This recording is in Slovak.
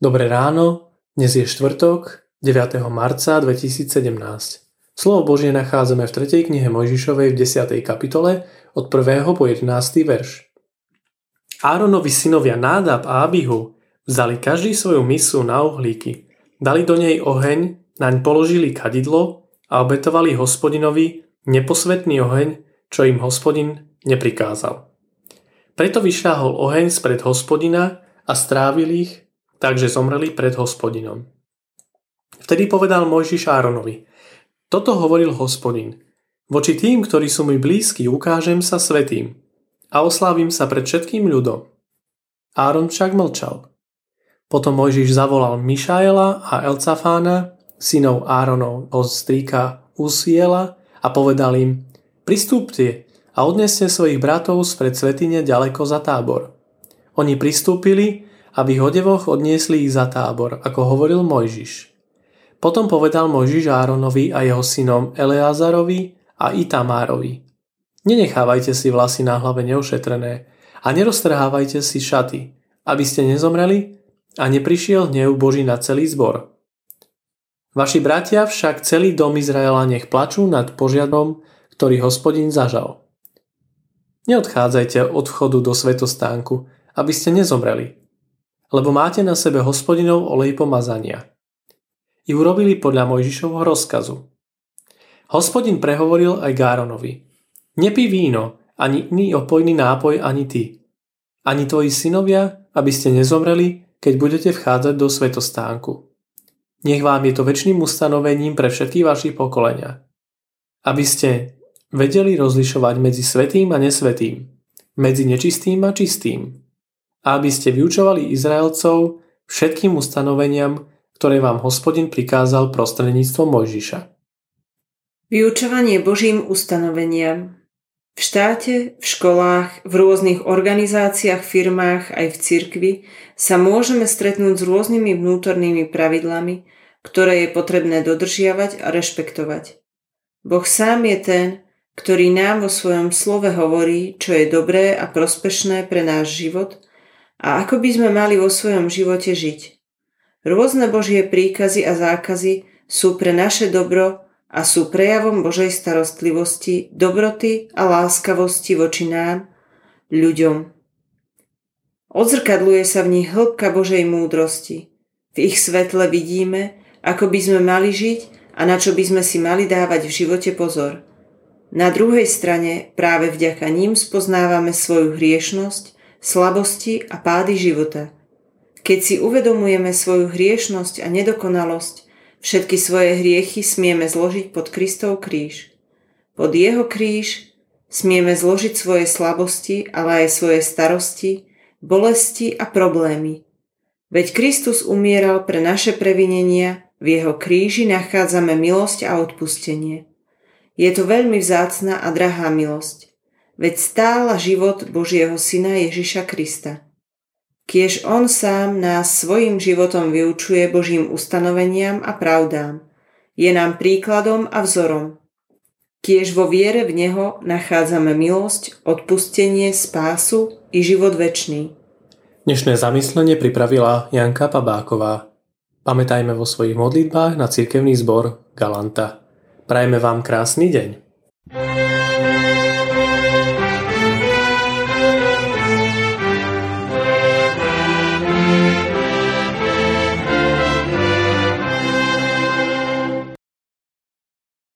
Dobré ráno, dnes je štvrtok, 9. marca 2017. Slovo Božie nachádzame v 3. knihe Mojžišovej v 10. kapitole od 1. po 11. verš. Áronovi synovia Nádab a Abihu vzali každý svoju misu na uhlíky, dali do nej oheň, naň položili kadidlo a obetovali Hospodinovi neposvätný oheň, čo im Hospodin neprikázal. Preto vyšľahol oheň spred Hospodina a strávil ich, takže zomreli pred Hospodinom. Vtedy povedal Mojžiš Áronovi: Toto hovoril Hospodin: Voči tým, ktorí sú mi blízki, ukážem sa svätým a oslávim sa pred všetkým ľudom. Áron však mlčal. Potom Mojžiš zavolal Mišaela a Elcafána, synov Áronovho strýka Uziela, a povedal im: Pristúpte a odneste svojich bratov spred svätyne ďaleko za tábor. Oni pristúpili a v ich odevoch odniesli ich za tábor, ako hovoril Mojžiš. Potom povedal Mojžiš Áronovi a jeho synom Eleazarovi a Itamárovi: Nenechávajte si vlasy na hlave neošetrené a neroztrhávajte si šaty, aby ste nezomreli a neprišiel hnev Boží na celý zbor. Vaši bratia však celý dom Izraela nech plačú nad požiarom, ktorý Hospodin zažal. Neodchádzajte od vchodu do svätostánku, aby ste nezomreli, lebo máte na sebe Hospodinov olej pomazania. I urobili podľa Mojžišovho rozkazu. Hospodin prehovoril aj Áronovi: Nepí víno, ani iný opojný nápoj, ani ty, ani tvoji synovia, aby ste nezomreli, keď budete vchádzať do svätostánku. Nech vám je to večným ustanovením pre všetky vaše pokolenia, aby ste vedeli rozlišovať medzi svätým a nesvätým, medzi nečistým a čistým, a aby ste vyučovali Izraelcov všetkým ustanoveniam, ktoré vám Hospodin prikázal prostredníctvom Mojžiša. Vyučovanie Božím ustanoveniam. V štáte, v školách, v rôznych organizáciách, firmách aj v cirkvi sa môžeme stretnúť s rôznymi vnútornými pravidlami, ktoré je potrebné dodržiavať a rešpektovať. Boh sám je ten, ktorý nám vo svojom slove hovorí, čo je dobré a prospešné pre náš život a ako by sme mali vo svojom živote žiť. Rôzne Božie príkazy a zákazy sú pre naše dobro a sú prejavom Božej starostlivosti, dobroty a láskavosti voči nám, ľuďom. Odzrkadluje sa v nich hĺbka Božej múdrosti. V ich svetle vidíme, ako by sme mali žiť a na čo by sme si mali dávať v živote pozor. Na druhej strane práve vďaka ním spoznávame svoju hriešnosť, slabosti a pády života. Keď si uvedomujeme svoju hriešnosť a nedokonalosť, všetky svoje hriechy smieme zložiť pod Kristov kríž. Pod jeho kríž smieme zložiť svoje slabosti, ale aj svoje starosti, bolesti a problémy. Veď Kristus umieral pre naše previnenia, v jeho kríži nachádzame milosť a odpustenie. Je to veľmi vzácna a drahá milosť, veď stála život Božieho Syna Ježiša Krista. Kiež on sám nás svojim životom vyučuje Božím ustanoveniam a pravdám. Je nám príkladom a vzorom. Kiež vo viere v neho nachádzame milosť, odpustenie, spásu i život večný. Dnešné zamyslenie pripravila Janka Pabáková. Pamätajme vo svojich modlitbách na cirkevný zbor Galanta. Prajme vám krásny deň.